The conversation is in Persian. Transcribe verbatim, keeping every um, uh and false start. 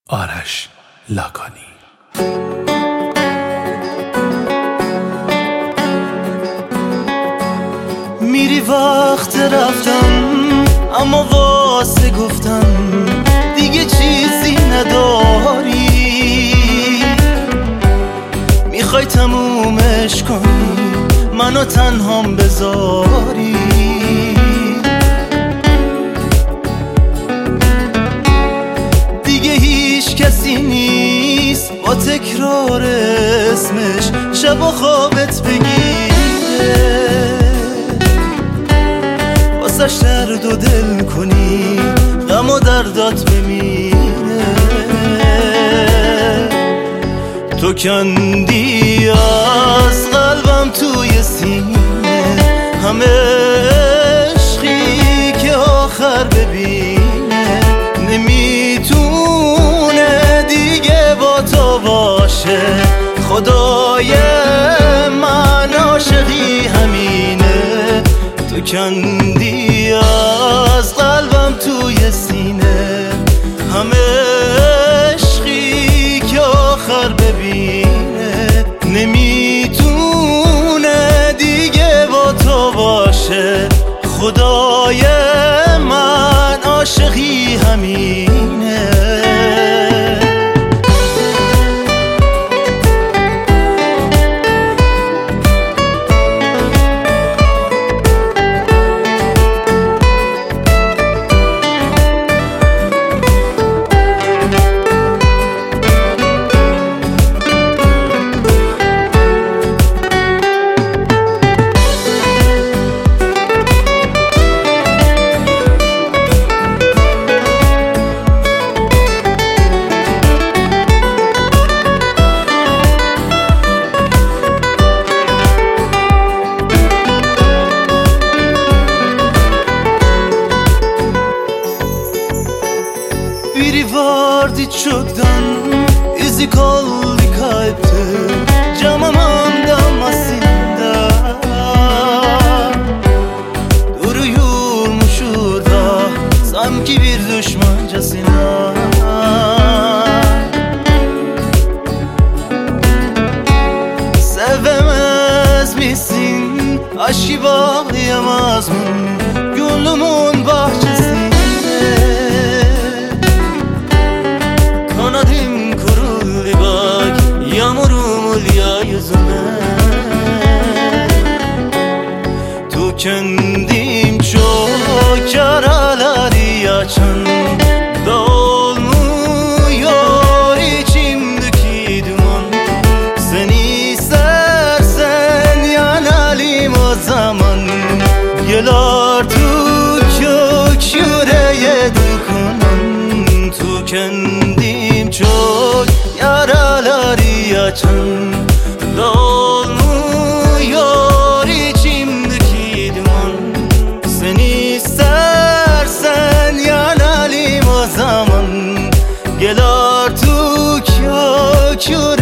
آرش لاکانی. میری وقت رفتن اما واسه گفتن دیگه چیزی نداری، میخوای تمومش کنی منو تنهام بذاری. دیگه هیچ کسی نیست با تکرار اسمش شب و خوابت بگیره، واسش درد و دل کنی غم و دردات بمیره. تو کندی از قلبم توی سینه همه عشقی که آخر ببینه، نمیتونه دیگه با تو باشه. خدای من عاشقی همینه، تو کندی از قلبم توی سینه همه عشقی که آخر ببینه، نمیتونه دیگه با تو باشه. خدای من عاشقی همینه. Biri vardı çoktan izi kaldı kalpte, camamın damlasında duruyormuş orada sanki bir düşmancasına. Sevemez misin, aşkı bağlayamaz mı gönlümün bahçesinde? Kanadım kuruldu bak yağmurum oluyor yüzüme. Tükendim çok yaraları açan da olmuyor içimdeki duman. Sen istersen yanalım o zaman, gel artık kök yüreğe dokunan. Tükendim çok yaraları açan da olmuyor içimdeki duman. Sen istersen yanalım o zaman, gel artık yok